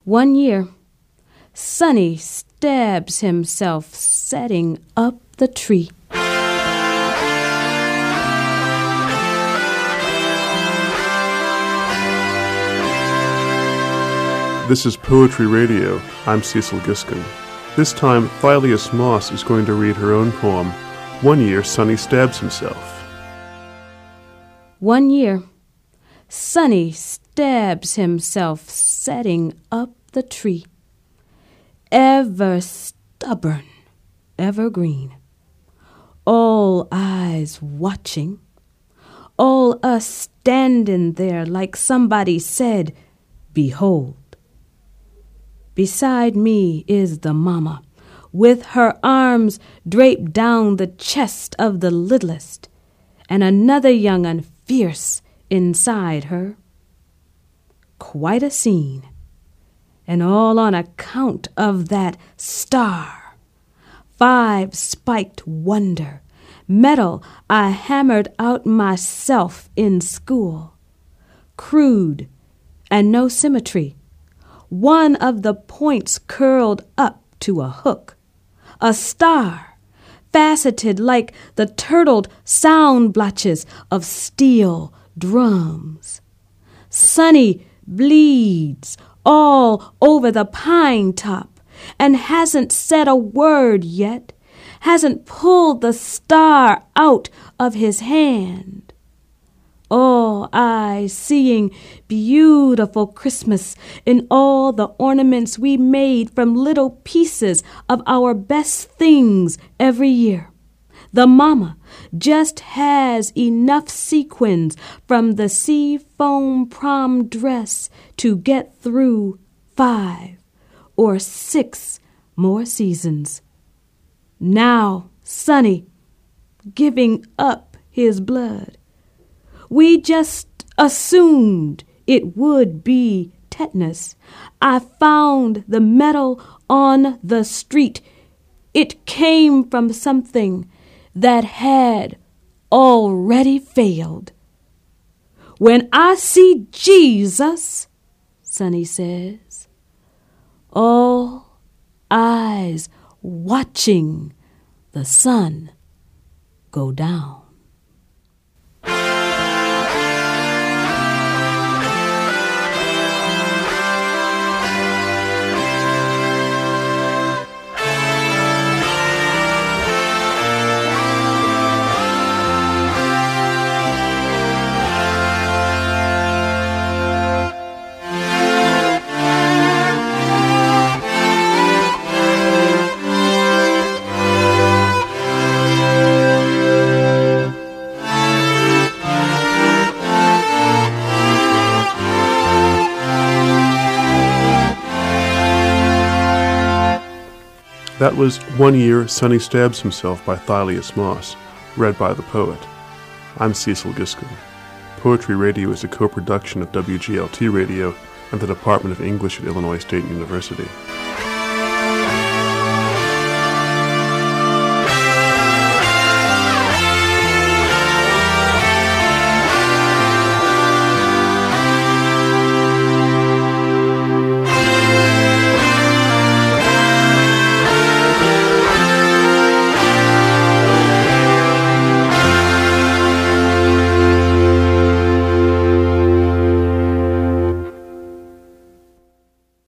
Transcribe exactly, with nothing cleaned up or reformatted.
One year, Sonny stabs himself setting up the tree. This is Poetry Radio. I'm Cecil Giskin. This time, Thylias Moss is going to read her own poem, One Year Sonny Stabs Himself. One year, Sonny stabs himself setting up the tree. Ever stubborn, ever green. All eyes watching. All us standing there like somebody said, "Behold." Beside me is the mama, with her arms draped down the chest of the littlest, and another young un fierce inside her. Quite a scene, and all on account of that star. Five-spiked wonder, metal I hammered out myself in school. Crude and no symmetry. One of the points curled up to a hook. A star, faceted like the turtled sound blotches of steel drums. Sonny bleeds all over the pine top and hasn't said a word yet, hasn't pulled the star out of his hand. All eyes seeing beautiful Christmas in all the ornaments we made from little pieces of our best things every year. The mama just has enough sequins from the sea foam prom dress to get through five or six more seasons. Now, Sonny, giving up his blood. We just assumed it would be tetanus. I found the metal on the street. It came from something that had already failed. When I see Jesus, Sonny says, all eyes watching the sun go down. That was One Year Sonny Stabs Himself by Thylias Moss, read by the poet. I'm Cecil Giskin. Poetry Radio is a co-production of W G L T Radio and the Department of English at Illinois State University.